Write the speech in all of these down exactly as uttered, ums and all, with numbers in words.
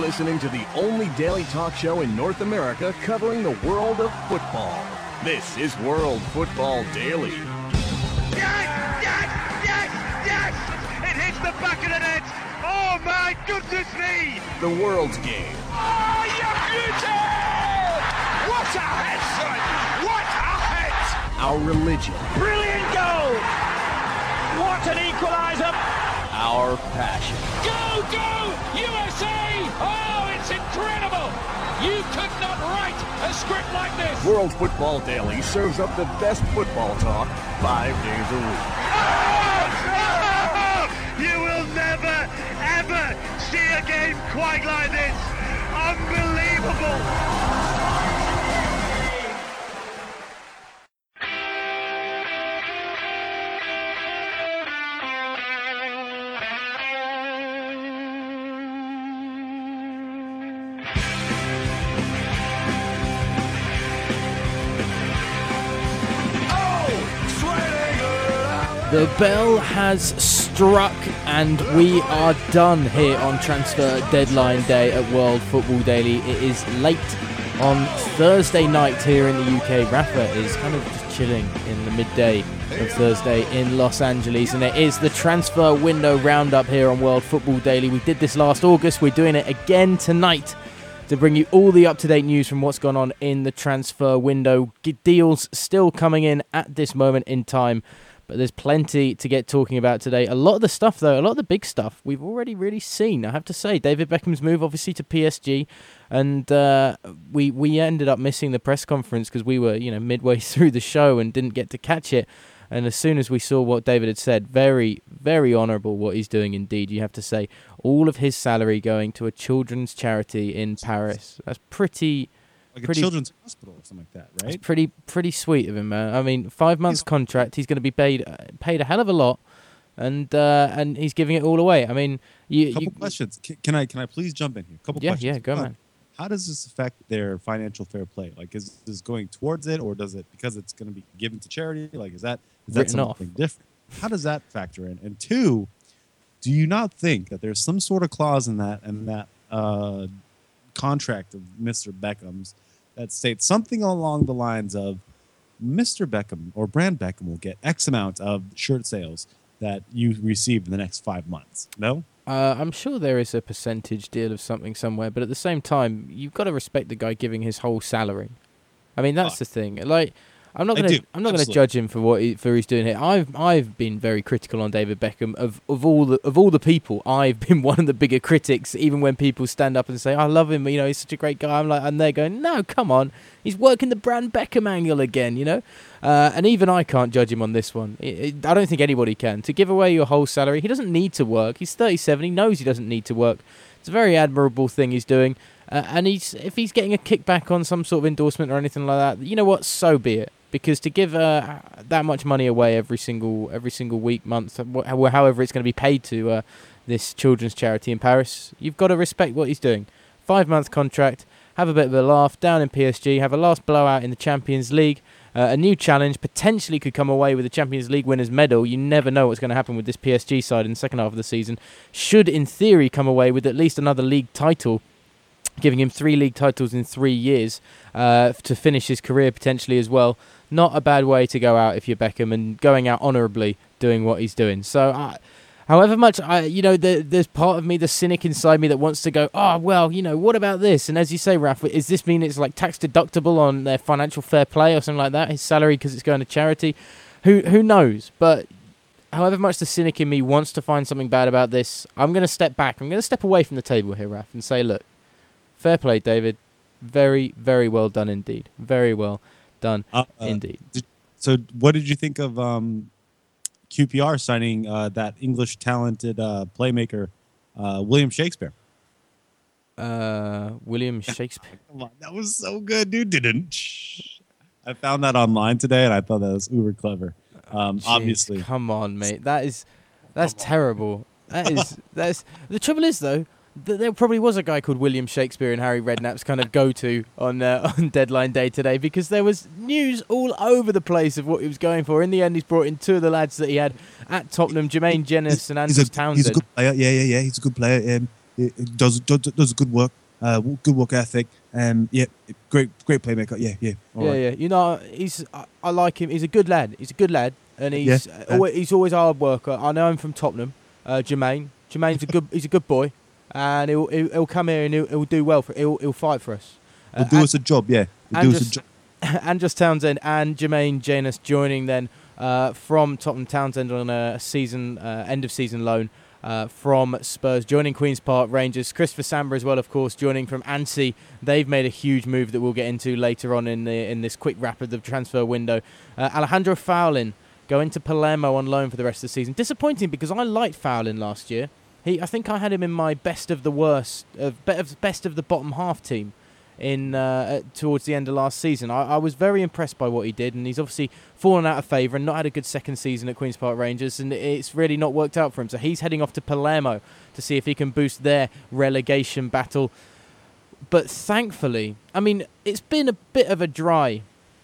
listening to the only daily talk show in North America covering the world of football. This is World Football Daily. Yes! Yes! Yes! Yes! It hits the back of the net! Oh my goodness me! The world's game. Oh, you beauty! What a head, son! What a head! Our religion. Brilliant goal! What an equaliser! Our passion. Go, go, U S A! Oh, it's incredible! You could not write a script like this. World Football Daily serves up the best football talk five days a week. Oh, oh, you will never, ever see a game quite like this. Unbelievable. The bell has struck and we are done here on Transfer Deadline Day at World Football Daily. It is late on Thursday night here in the U K. Rafa is kind of just chilling in the midday of Thursday in Los Angeles, and it is the transfer window roundup here on World Football Daily. We did this last August, we're doing it again tonight to bring you all the up-to-date news from what's gone on in the transfer window. Deals still coming in at this moment in time, but there's plenty to get talking about today. A lot of the stuff, though, a lot of the big stuff, we've already really seen. I have to say, David Beckham's move, obviously, to P S G, and uh, we we ended up missing the press conference because we were, you know, midway through the show and didn't get to catch it. And as soon as we saw what David had said, very, very honourable what he's doing indeed, you have to say. All of his salary going to a children's charity in Paris. That's pretty... Like pretty, a children's hospital or something like that, right? It's pretty pretty sweet of him, man. I mean, five months contract, he's going to be paid paid a hell of a lot, and uh, and he's giving it all away. I mean, you... Couple you, questions. Can, can I can I please jump in here? Couple yeah, questions. Yeah, go, One, man. how does this affect their financial fair play? Like, is this going towards it, or does it, because it's going to be given to charity? Like, is that is that Written off. something different? How does that factor in? And two, do you not think that there's some sort of clause in that and that uh, contract of Mister Beckham's that states something along the lines of Mister Beckham or Brand Beckham will get X amount of shirt sales that you receive in the next five months? No? Uh, I'm sure there is a percentage deal of something somewhere, but at the same time, you've got to respect the guy giving his whole salary. I mean, that's Oh. the thing. Like, I'm not I gonna do, I'm not gonna absolutely. judge him for what he, for he's doing here. I've I've been very critical on David Beckham. Of of all the of all the people, I've been one of the bigger critics. Even when people stand up and say I love him, you know, he's such a great guy. I'm like, and they're going, no, come on, he's working the Brand Beckham angle again, you know. Uh, and even I can't judge him on this one. It, it, I don't think anybody can. To give away your whole salary, he doesn't need to work. He's thirty-seven. He knows he doesn't need to work. It's a very admirable thing he's doing. Uh, and he's if he's getting a kickback on some sort of endorsement or anything like that, you know what? So be it. Because to give uh, that much money away every single every single week, month, wh- however it's going to be paid to uh, this children's charity in Paris, you've got to respect what he's doing. Five-month contract, have a bit of a laugh down in P S G, have a last blowout in the Champions League, uh, a new challenge, potentially could come away with the Champions League winners' medal. You never know what's going to happen with this P S G side in the second half of the season. Should, in theory, come away with at least another league title, giving him three league titles in three years uh, to finish his career potentially as well. Not a bad way to go out if you're Beckham, and going out honourably doing what he's doing. So, uh, however much, I, you know, the, there's part of me, the cynic inside me, that wants to go, oh, well, you know, what about this? And as you say, Raf, does this mean it's like tax deductible on their financial fair play or something like that, his salary, because it's going to charity? Who who knows? But however much the cynic in me wants to find something bad about this, I'm going to step back. I'm going to step away from the table here, Raf, and say, look, fair play, David. Very, very well done indeed. Very well done Uh, uh, indeed. Did, so what did you think of um, Q P R signing uh, that English talented uh, playmaker, uh, William Shakespeare? Uh, William Shakespeare. Come on, that was so good, dude. Didn't I found that online today, and I thought that was uber clever. Um, Jeez, obviously, come on, mate. That is that's terrible. That is that's the trouble is though. There probably was a guy called William Shakespeare in Harry Redknapp's kind of go-to on uh, on deadline day today, because there was news all over the place of what he was going for. In the end, he's brought in two of the lads that he had at Tottenham, Jermaine Jenas and he's Andrews a, Townsend. he's a good player. Yeah, yeah, yeah. He's a good player. Um, He does does, does good work, uh, good work ethic, and yeah, great great playmaker. Yeah, yeah, all yeah, right. yeah. You know, he's I, I like him. He's a good lad. He's a good lad, and he's Yeah, uh, yeah. always, he's always a hard worker. I know him from Tottenham, uh, Jermaine. Jermaine's a good. He's a good boy, and he'll he'll, he'll come here and he'll, he'll do well for. He'll he'll fight for us. Uh, He'll do and- us a job. Yeah, he'll and do us a just- job. Andros Townsend and Jermaine Janus joining then uh, from Tottenham. Townsend on a season uh, end of season loan uh, from Spurs, joining Queen's Park Rangers. Christopher Samba as well, of course, joining from Annecy. They've made a huge move that we'll get into later on in the in this quick wrap of the transfer window. Uh, Alejandro Fowlin going to Palermo on loan for the rest of the season. Disappointing because I liked Fowlin last year. He, I think I had him in my best of the worst, of best of the bottom half team. In uh, towards the end of last season, I, I was very impressed by what he did, and he's obviously fallen out of favour and not had a good second season at Queen's Park Rangers, and it's really not worked out for him. So he's heading off to Palermo to see if he can boost their relegation battle. But thankfully, I mean, it's been a bit of a dry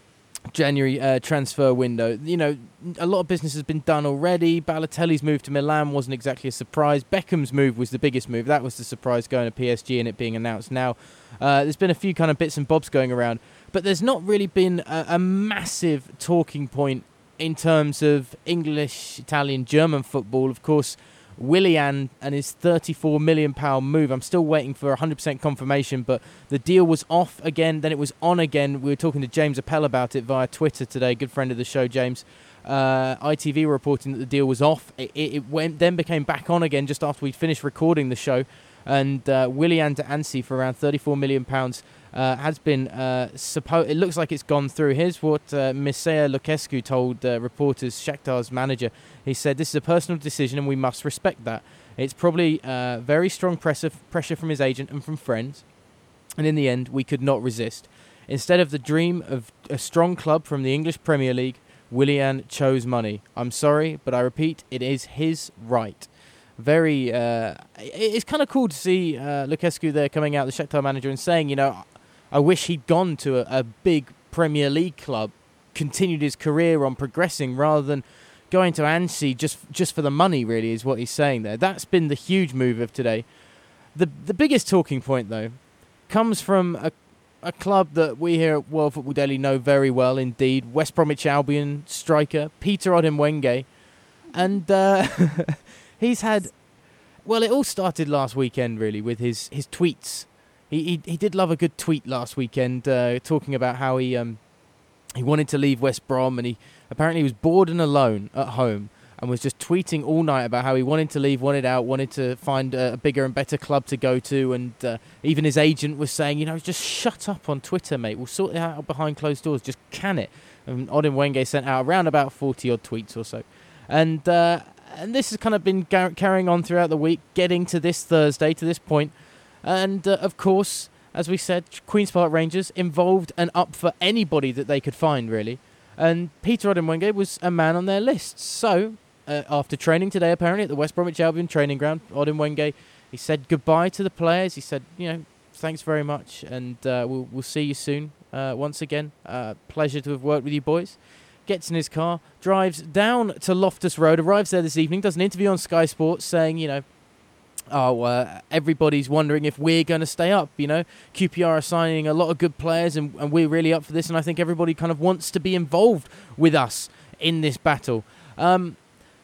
January uh, transfer window. You know, a lot of business has been done already. Balotelli's move to Milan wasn't exactly a surprise. Beckham's move was the biggest move. That was the surprise, going to P S G and it being announced now. Uh, there's been a few kind of bits and bobs going around, but there's not really been a, a massive talking point in terms of English, Italian, German football. Of course, Willian and his thirty-four million pounds move. I'm still waiting for one hundred percent confirmation, but the deal was off again, then it was on again. We were talking to James Appel about it via Twitter today, good friend of the show, James. Uh, I T V were reporting that the deal was off. It, it, it went, then became back on again just after we finished recording the show. And uh, Willian to Annecy for around thirty-four million pounds uh, has been, uh, suppo- it looks like it's gone through. Here's what uh, Mircea Lucescu told uh, reporters, Shakhtar's manager. He said, "This is a personal decision and we must respect that. It's probably uh, very strong pressure, pressure from his agent and from friends. And in the end, we could not resist. Instead of the dream of a strong club from the English Premier League, Willian chose money. I'm sorry, but I repeat, it is his right." Very, uh, it's kind of cool to see uh, Lucescu there coming out, the Shakhtar manager, and saying, you know, I wish he'd gone to a, a big Premier League club, continued his career on progressing rather than going to Annecy just just for the money, really, is what he's saying there. That's been the huge move of today. The the biggest talking point, though, comes from a, a club that we here at World Football Daily know very well indeed, West Bromwich Albion striker Peter Odemwingie. And uh, he's had, well, it all started last weekend, really, with his, his tweets. He, he he did love a good tweet last weekend, uh, talking about how he um he wanted to leave West Brom, and he apparently was bored and alone at home and was just tweeting all night about how he wanted to leave, wanted out, wanted to find a, a bigger and better club to go to, and uh, even his agent was saying, you know, just shut up on Twitter, mate. We'll sort it out behind closed doors. Just can it. And Odemwingie sent out around about forty odd tweets or so, and. Uh, And this has kind of been gar- carrying on throughout the week, getting to this Thursday, to this point. And, uh, of course, as we said, Queen's Park Rangers involved and up for anybody that they could find, really. And Peter Odemwingie was a man on their list. So, uh, after training today, apparently, at the West Bromwich Albion training ground, Odemwingie, he said goodbye to the players. He said, you know, thanks very much, and uh, we'll, we'll see you soon uh, once again. Uh, pleasure to have worked with you boys. Gets in his car, drives down to Loftus Road, arrives there this evening, does an interview on Sky Sports saying, you know, oh, uh, everybody's wondering if we're going to stay up, you know. Q P R are signing a lot of good players, and, and we're really up for this, and I think everybody kind of wants to be involved with us in this battle. Um,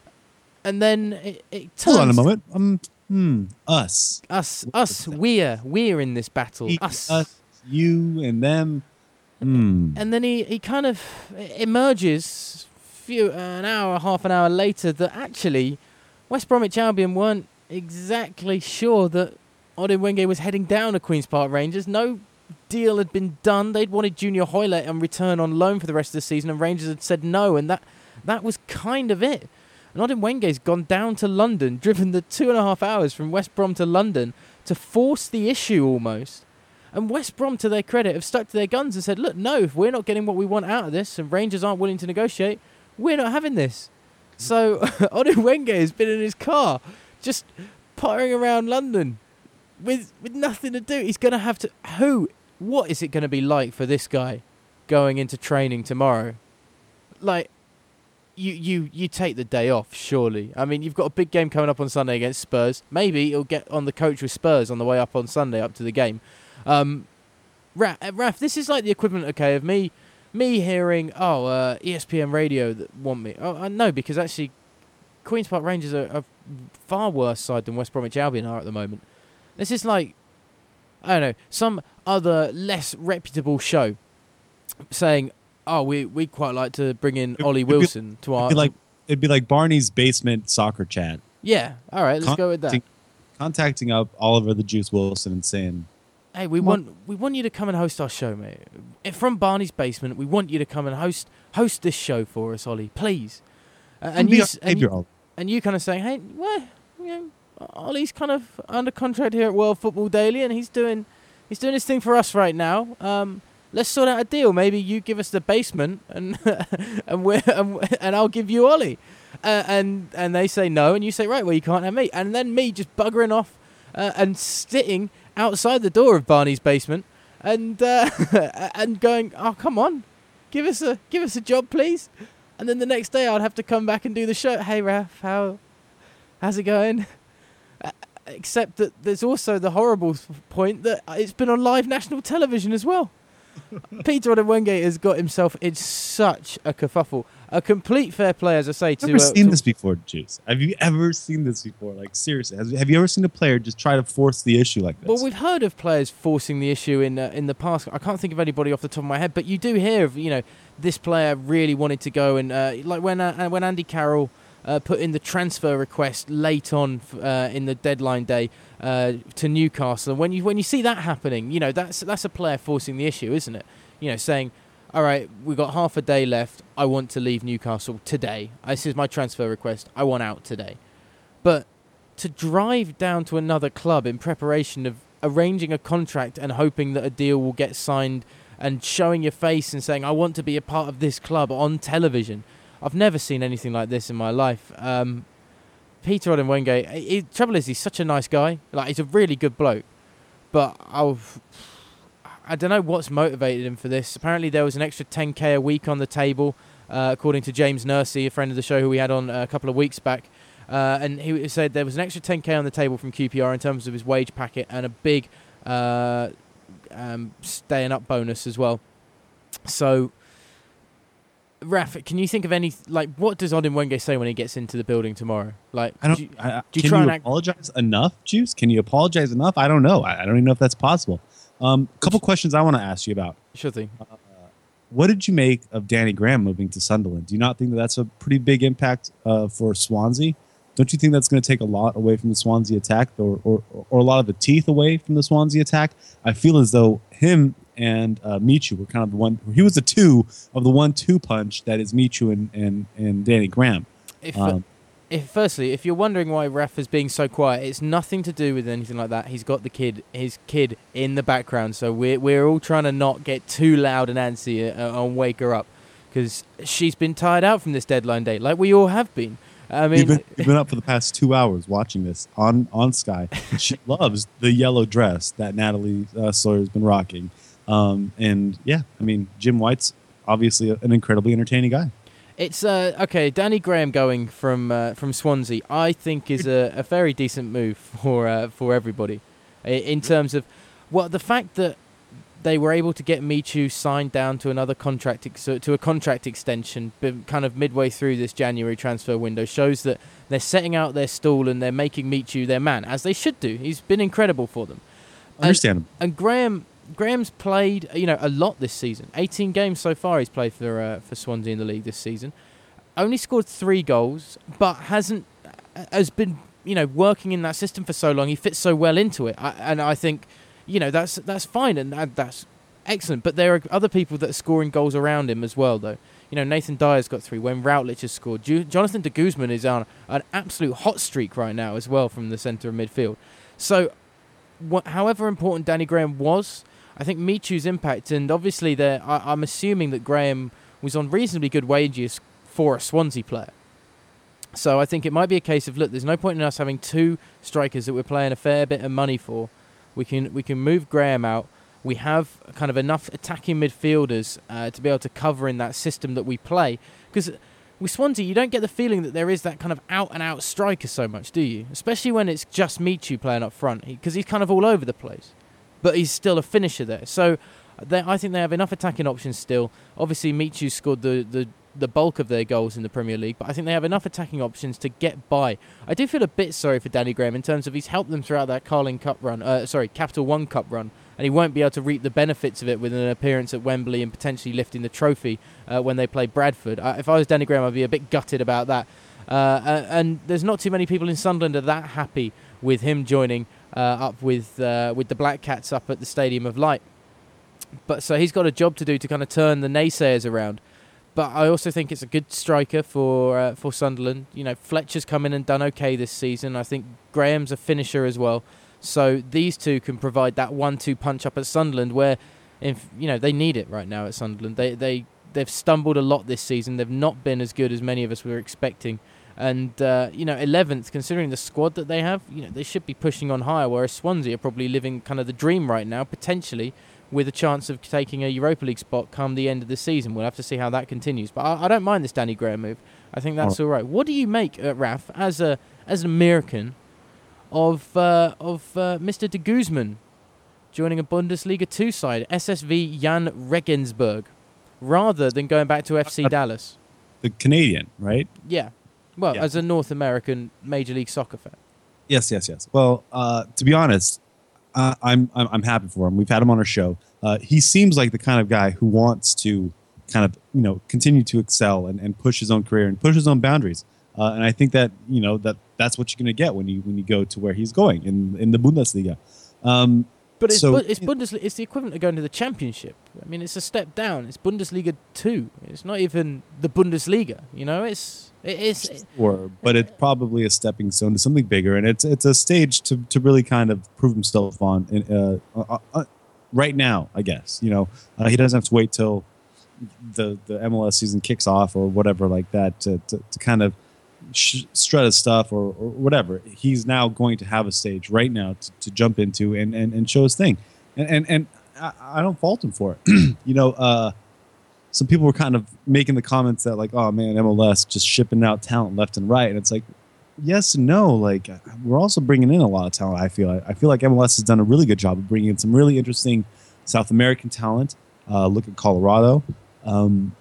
and then it, it turns... Hold on a moment. Um, hmm, us. Us, us, we're, we're in this battle. He, us. us, you, and them. Hmm. And then he, he kind of emerges few an hour, half an hour later that actually West Bromwich Albion weren't exactly sure that Odemwingie was heading down to Queen's Park Rangers. No deal had been done. They'd wanted Junior Hoylett on return on loan for the rest of the season, and Rangers had said no, and that, that was kind of it. And Odemwingie's gone down to London, driven the two and a half hours from West Brom to London to force the issue almost. And West Brom, to their credit, have stuck to their guns and said, look, no, if we're not getting what we want out of this and Rangers aren't willing to negotiate, we're not having this. So Odemwingie has been in his car, just pottering around London with with nothing to do. He's going to have to... Who? What is it going to be like for this guy going into training tomorrow? Like, you, you, you take the day off, surely. I mean, you've got a big game coming up on Sunday against Spurs. Maybe you'll get on the coach with Spurs on the way up on Sunday, up to the game. Um, Raf, Raf, this is like the equivalent, okay, of me me hearing, oh, uh, E S P N Radio that want me. Oh, I know, because actually Queen's Park Rangers are a far worse side than West Bromwich Albion are at the moment. This is like, I don't know, some other less reputable show saying, oh, we we'd quite like to bring in Ollie Wilson to our... It'd be like, it'd be like Barney's basement soccer chat. Yeah, all right, let's Con- go with that. Contacting up Oliver the Juice Wilson and saying, hey, we want we want you to come and host our show, mate. If from Barney's basement, we want you to come and host host this show for us, Ollie, please. Uh, and, you, and, you, and you kind of saying, hey, well, you know, Ollie's kind of under contract here at World Football Daily, and he's doing he's doing his thing for us right now. Um, let's sort out a deal. Maybe you give us the basement, and and we and, and I'll give you Ollie. Uh, and and they say no, and you say, right, well, you can't have me. And then me just buggering off uh, and sitting outside the door of Barney's basement and uh, and going, oh, come on, give us a give us a job, please. And then the next day I'd have to come back and do the show. Hey, Raf, how how's it going? Uh, except that there's also the horrible point that it's been on live national television as well. Peter Odemwingie has got himself in such a kerfuffle. A complete fair play, as I say. To, I've never uh, seen to this before, Juice. Have you ever seen this before? Like, seriously, has, have you ever seen a player just try to force the issue like this? Well, we've heard of players forcing the issue in uh, in the past. I can't think of anybody off the top of my head, but you do hear of, you know, this player really wanted to go, and uh, like when uh, when Andy Carroll uh, put in the transfer request late on uh, in the deadline day uh, to Newcastle. And when you when you see that happening, you know, that's that's a player forcing the issue, isn't it? You know, saying, all right, we've got half a day left. I want to leave Newcastle today. This is my transfer request. I want out today. But to drive down to another club in preparation of arranging a contract and hoping that a deal will get signed and showing your face and saying, I want to be a part of this club on television. I've never seen anything like this in my life. Um, Peter Odemwingie, the trouble is he's such a nice guy. Like, he's a really good bloke. But I've... I don't know what's motivated him for this. Apparently there was an extra ten K a week on the table, uh, according to James Nursey, a friend of the show who we had on a couple of weeks back. Uh, and he said there was an extra ten K on the table from Q P R in terms of his wage packet and a big uh, um, staying up bonus as well. So, Raf, can you think of any, like, what does Odemwingie say when he gets into the building tomorrow? Like, I don't. do you, I, do you can try you and act- apologize enough, Juice? Can you apologize enough? I don't know. I, I don't even know if that's possible. A um, couple questions I want to ask you about. Sure thing. Uh, what did you make of Danny Graham moving to Sunderland? Do you not think that that's a pretty big impact uh, for Swansea? Don't you think that's going to take a lot away from the Swansea attack, or, or or a lot of the teeth away from the Swansea attack? I feel as though him and uh, Michu were kind of the one. He was the two of the one-two punch that is Michu and and, and Danny Graham. If, Um, if firstly, if you're wondering why Raf is being so quiet, it's nothing to do with anything like that. He's got the kid, his kid, in the background, so we're we're all trying to not get too loud and antsy uh, and wake her up, because she's been tired out from this deadline day, like we all have been. I mean, You've been, you've been up for the past two hours watching this on, on Sky. She loves the yellow dress that Natalie uh, Sawyer's been rocking. Um, and, yeah, I mean, Jim White's obviously an incredibly entertaining guy. It's, uh, okay, Danny Graham going from uh, from Swansea, I think is a, a very decent move for uh, for everybody. In terms of, well, the fact that they were able to get Michu signed down to another contract, ex- to a contract extension, kind of midway through this January transfer window, shows that they're setting out their stall and they're making Michu their man, as they should do. He's been incredible for them. Understandable. And, and Graham, Graham's played, you know, a lot this season. eighteen games so far he's played for uh, for Swansea in the league this season. Only scored three goals, but hasn't has been, you know, working in that system for so long. He fits so well into it, I, and I think, you know, that's that's fine and that, that's excellent. But there are other people that are scoring goals around him as well, though. You know, Nathan Dyer's got three. When Routledge has scored, Ju- Jonathan de Guzman is on an absolute hot streak right now as well from the centre of midfield. So, wh- however important Danny Graham was, I think Michu's impact, and obviously there, I- I'm assuming that Graham was on reasonably good wages for a Swansea player. So I think it might be a case of, look, there's no point in us having two strikers that we're paying a fair bit of money for. We can we can move Graham out. We have kind of enough attacking midfielders uh, to be able to cover in that system that we play. Because with Swansea, you don't get the feeling that there is that kind of out-and-out striker so much, do you? Especially when it's just Michu playing up front, because he, he's kind of all over the place. But he's still a finisher there. So they, I think they have enough attacking options still. Obviously, Michu scored the, the, the bulk of their goals in the Premier League, but I think they have enough attacking options to get by. I do feel a bit sorry for Danny Graham in terms of he's helped them throughout that Carling Cup run, uh, sorry, Capital One Cup run, and he won't be able to reap the benefits of it with an appearance at Wembley and potentially lifting the trophy uh, when they play Bradford. Uh, if I was Danny Graham, I'd be a bit gutted about that. Uh, uh, and there's not too many people in Sunderland are that happy with him joining uh, up with uh, with the Black Cats up at the Stadium of Light. But so he's got a job to do to kind of turn the naysayers around. But I also think it's a good striker for uh, for Sunderland. You know, Fletcher's come in and done okay this season. I think Graham's a finisher as well. So these two can provide that one two punch up at Sunderland where, if, you know, they need it right now at Sunderland. They, they, they've stumbled a lot this season. They've not been as good as many of us were expecting. And, uh, you know, eleventh, considering the squad that they have, you know, they should be pushing on higher, whereas Swansea are probably living kind of the dream right now, potentially, with a chance of taking a Europa League spot come the end of the season. We'll have to see how that continues. But I, I don't mind this Danny Graham move. I think that's all right. What do you make, uh, Raf, as a as an American, of uh, of uh, Mister de Guzman joining a Bundesliga two side, S S V Jan Regensburg, rather than going back to F C Dallas? The Canadian, right? Yeah. Well, Yeah. as a North American Major League Soccer fan. Yes, yes, yes. Well, uh, to be honest, uh, I'm, I'm I'm happy for him. We've had him on our show. Uh, he seems like the kind of guy who wants to kind of, you know, continue to excel and, and push his own career and push his own boundaries. Uh, and I think that, you know, that that's what you're going to get when you when you go to where he's going in in the Bundesliga. Um, But it's, so, Bu- it's Bundesliga. It's the equivalent of going to the Championship. I mean, it's a step down. It's Bundesliga two. It's not even the Bundesliga. You know, it's it is. or, but it's probably a stepping stone to something bigger, and it's it's a stage to, to really kind of prove himself on. In, uh, uh, uh, right now, I guess, you know, uh, he doesn't have to wait till the the M L S season kicks off or whatever like that to to, to kind of sh- strut his stuff or, or whatever. He's now going to have a stage right now to, to jump into and, and, and show his thing, and and, and I, I don't fault him for it. you know, uh, some people were kind of making the comments that like, oh man, M L S just shipping out talent left and right, and it's like, yes and no. Like, we're also bringing in a lot of talent. I feel I feel like M L S has done a really good job of bringing in some really interesting South American talent. Uh, look at Colorado. Um,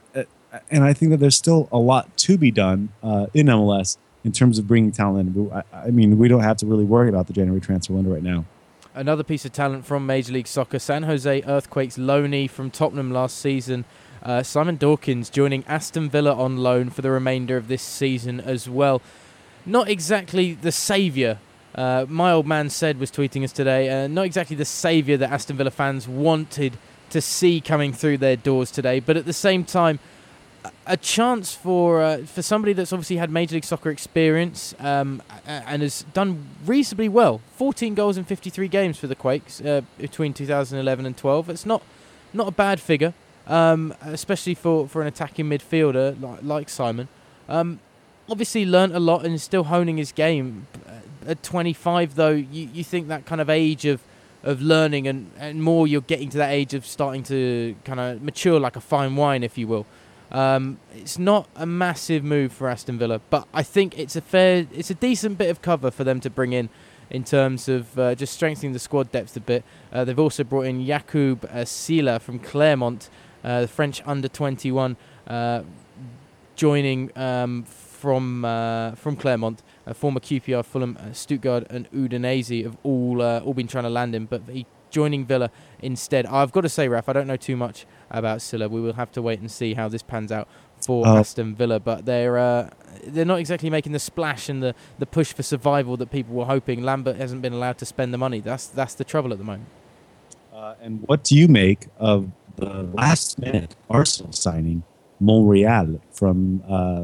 and I think that there's still a lot to be done uh, in M L S in terms of bringing talent in. I, I mean, we don't have to really worry about the January transfer window right now. Another piece of talent from Major League Soccer, San Jose Earthquakes loanee from Tottenham last season, uh, Simon Dawkins joining Aston Villa on loan for the remainder of this season as well. Not exactly the saviour, uh, my old man said was tweeting us today, uh, not exactly the saviour that Aston Villa fans wanted to see coming through their doors today, but at the same time, a chance for uh, for somebody that's obviously had Major League Soccer experience um, and has done reasonably well. fourteen goals in fifty-three games for the Quakes uh, between two thousand eleven and twelve. It's not not a bad figure, um, especially for, for an attacking midfielder like, like Simon. Um, obviously learnt a lot and is still honing his game. At twenty-five, though, you, you think that kind of age of of learning and, and more you're getting to that age of starting to kind of mature like a fine wine, if you will. Um, it's not a massive move for Aston Villa, but I think it's a fair, it's a decent bit of cover for them to bring in, in terms of uh, just strengthening the squad depth a bit. Uh, they've also brought in Jakub uh, Sila from Clermont, uh, the French under twenty-one, uh, joining um, from uh, from Clermont, uh, former Q P R, Fulham, uh, Stuttgart, and Udinese have all uh, all been trying to land him, but he joining Villa instead. I've got to say, Raf, I don't know too much about Silla. We will have to wait and see how this pans out for uh, Aston Villa, but they're uh, they're not exactly making the splash and the, the push for survival that people were hoping. Lambert hasn't been allowed to spend the money. That's that's the trouble at the moment. Uh, and what do you make of the last minute Arsenal signing Monreal from uh,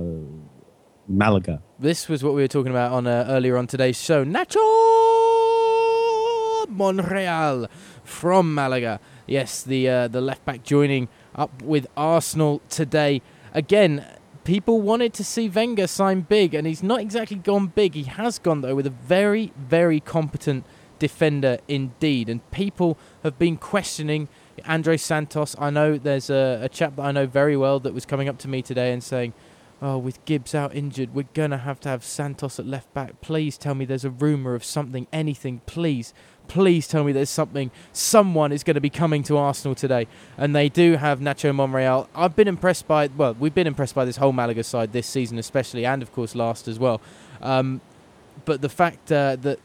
Malaga? This was what we were talking about on uh, earlier on today's show. Nacho Monreal from Malaga. Yes, the uh, the left back joining up with Arsenal today. Again, people wanted to see Wenger sign big, and he's not exactly gone big. He has gone, though, with a very, very competent defender indeed. And people have been questioning Andre Santos. I know there's a, a chap that I know very well that was coming up to me today and saying, oh, with Gibbs out injured, we're going to have to have Santos at left back. Please tell me there's a rumour of something, anything, please. Please tell me there's something. Someone is going to be coming to Arsenal today. And they do have Nacho Monreal. I've been impressed by, well, we've been impressed by this whole Malaga side this season especially, and of course last as well. Um, but the fact uh, that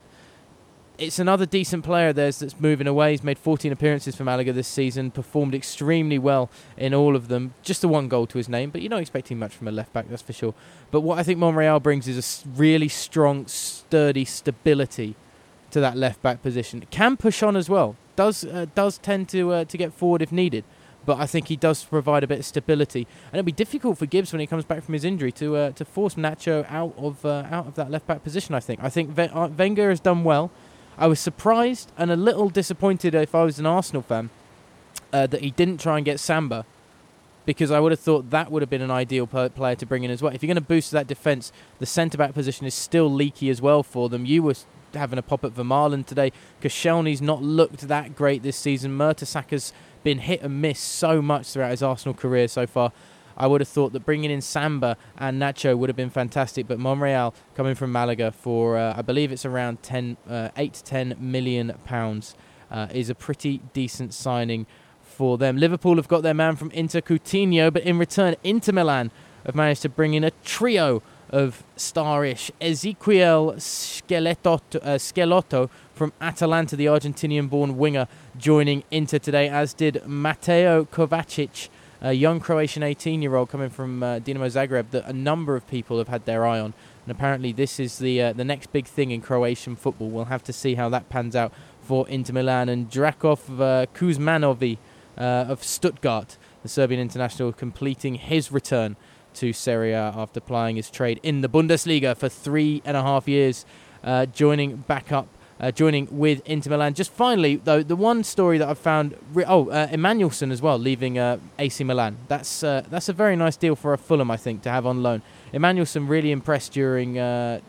it's another decent player there's that's moving away. He's made fourteen appearances for Malaga this season, performed extremely well in all of them. Just the one goal to his name, but you're not expecting much from a left-back, that's for sure. But what I think Monreal brings is a s- really strong, sturdy stability to that left-back position. Can push on as well. Does uh, does tend to uh, to get forward if needed. But I think he does provide a bit of stability. And it'll be difficult for Gibbs when he comes back from his injury to uh, to force Nacho out of uh, out of that left-back position, I think. I think v- uh, Wenger has done well. I was surprised and a little disappointed if I was an Arsenal fan uh, that he didn't try and get Samba, because I would have thought that would have been an ideal p- player to bring in as well. If you're going to boost that defence, the centre-back position is still leaky as well for them. You were having a pop at Vermaelen today. Koscielny's not looked that great this season. Mertesaker's been hit and miss so much throughout his Arsenal career so far. I would have thought that bringing in Samba and Nacho would have been fantastic, but Monreal coming from Malaga for uh, I believe it's around ten, uh, eight to ten million pounds uh, is a pretty decent signing for them. Liverpool have got their man from Inter, Coutinho, but in return, Inter Milan have managed to bring in a trio of starish Ezequiel Schelotto, uh, Schelotto from Atalanta, the Argentinian-born winger, joining Inter today, as did Mateo Kovacic, a young Croatian eighteen-year-old coming from uh, Dinamo Zagreb that a number of people have had their eye on. And apparently this is the uh, the next big thing in Croatian football. We'll have to see how that pans out for Inter Milan. And Drakov uh, Kuzmanovic uh, of Stuttgart, the Serbian international, completing his return to Serie A after plying his trade in the Bundesliga for three and a half years, uh, joining back up Uh, joining with Inter Milan. Just finally, though, the one story that I've found... Re- oh, uh, Emmanuelson as well, leaving uh, A C Milan. That's uh, that's a very nice deal for a Fulham, I think, to have on loan. Emmanuelson really impressed during uh,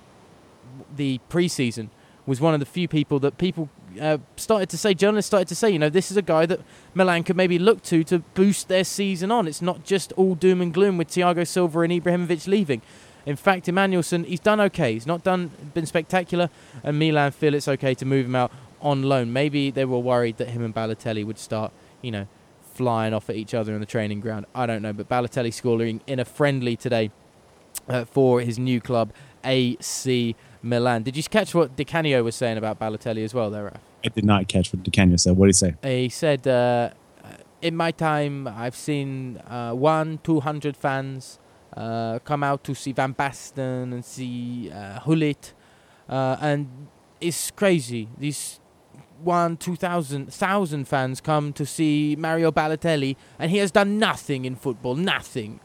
the pre-season. Was one of the few people that people uh, started to say, journalists started to say, you know, this is a guy that Milan could maybe look to to boost their season on. It's not just all doom and gloom with Thiago Silva and Ibrahimovic leaving. In fact, Emmanuelson, he's done okay. He's not done been spectacular, and Milan feel it's okay to move him out on loan. Maybe they were worried that him and Balotelli would start, you know, flying off at each other in the training ground. I don't know, but Balotelli scoring in a friendly today uh, for his new club, A C Milan. Did you catch what Di Canio was saying about Balotelli as well there, Raf? I did not catch what Di Canio said. What did he say? He said, uh, in my time, I've seen uh, one, two hundred fans Uh, come out to see Van Basten and see uh, Hullit, uh, and it's crazy. These one, two thousand, thousand fans come to see Mario Balotelli, and he has done nothing in football, nothing.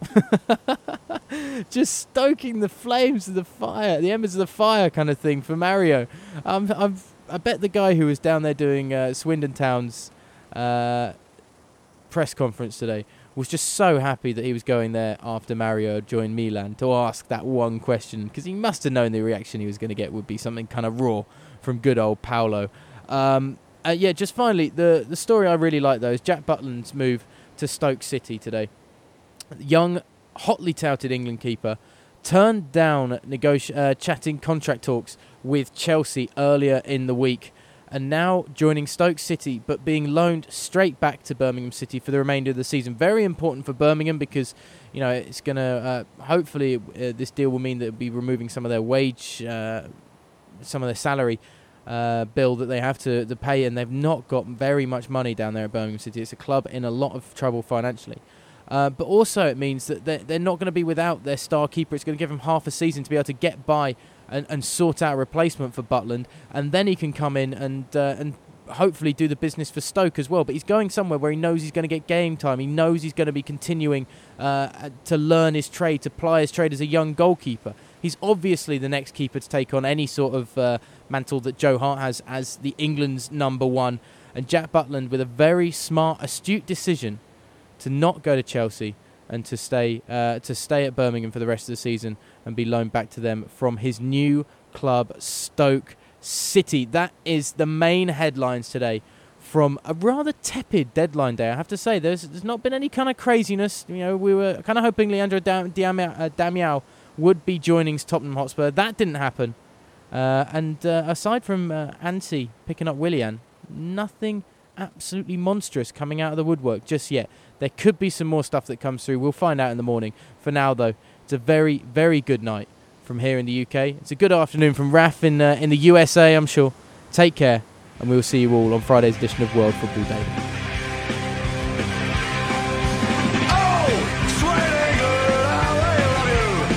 Just stoking the flames of the fire, the embers of the fire, kind of thing for Mario. Um, I've, I bet the guy who was down there doing uh, Swindon Town's uh, press conference today was just so happy that he was going there after Mario joined Milan to ask that one question, because he must have known the reaction he was going to get would be something kind of raw from good old Paolo. Um, uh, yeah, just finally, the, the story I really like, though, is Jack Butland's move to Stoke City today. Young, hotly touted England keeper turned down negoti- uh, chatting contract talks with Chelsea earlier in the week, and now joining Stoke City, but being loaned straight back to Birmingham City for the remainder of the season. Very important for Birmingham because, you know, it's going to, uh, hopefully, uh, this deal will mean that it'll be removing some of their wage, uh, some of their salary uh, bill that they have to, to pay, and they've not got very much money down there at Birmingham City. It's a club in a lot of trouble financially. Uh, but also it means that they're, they're not going to be without their star keeper. It's going to give them half a season to be able to get by and, and sort out a replacement for Butland, and then he can come in and uh, and hopefully do the business for Stoke as well. But he's going somewhere where he knows he's going to get game time. He knows he's going to be continuing uh, to learn his trade, to ply his trade as a young goalkeeper. He's obviously the next keeper to take on any sort of uh, mantle that Joe Hart has as the England's number one. And Jack Butland, with a very smart, astute decision to not go to Chelsea and to stay uh, to stay at Birmingham for the rest of the season and be loaned back to them from his new club, Stoke City. That is the main headlines today from a rather tepid deadline day. I have to say, there's, there's not been any kind of craziness. You know, we were kind of hoping Leandro Dam- Damiao, uh, Damiao would be joining Tottenham Hotspur. That didn't happen. Uh, and uh, aside from uh, Ansi picking up Willian, nothing absolutely monstrous coming out of the woodwork just yet. There could be some more stuff that comes through. We'll find out in the morning. For now, though, it's a very, very good night from here in the U K. It's a good afternoon from Raf in, uh, in the U S A, I'm sure. Take care. And we will see you all on Friday's edition of World Football Daily. Oh, sweet England, how I love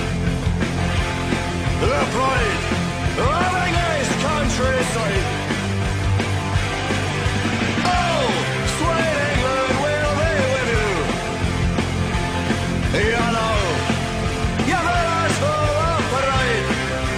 you. The pride of English countryside. Oh, sweet England, we'll be with you. You know, you're the full of pride.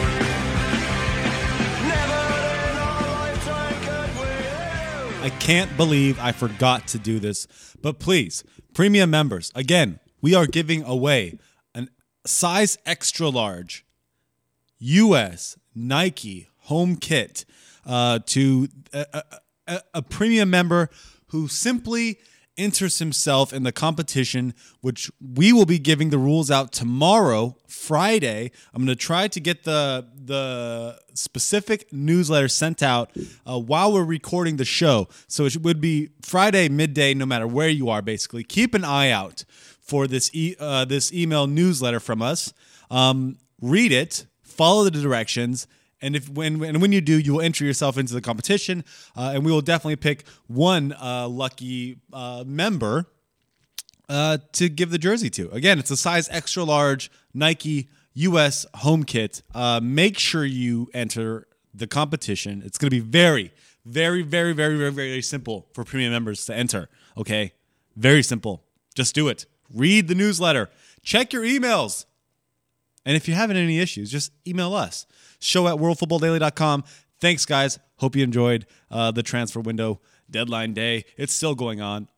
Never in our lifetime could we live. I can't believe I forgot to do this, but please, premium members, again, we are giving away an size extra large U S Nike home kit uh, to a, a, a premium member who simply enters himself in the competition, which we will be giving the rules out tomorrow, Friday. I'm going to try to get the the specific newsletter sent out uh, while we're recording the show. So it would be Friday midday, no matter where you are. Basically, keep an eye out for this e- uh, this email newsletter from us. Um, read it, follow the directions. And if when and when you do, you will enter yourself into the competition, uh, and we will definitely pick one uh, lucky uh, member uh, to give the jersey to. Again, it's a size extra large Nike U S home kit. Uh, make sure you enter the competition. It's going to be very, very, very, very, very, very simple for premium members to enter. Okay, very simple. Just do it. Read the newsletter. Check your emails. And if you're having any issues, just email us. Show at world football daily dot com. Thanks, guys. Hope you enjoyed uh, the transfer window deadline day. It's still going on.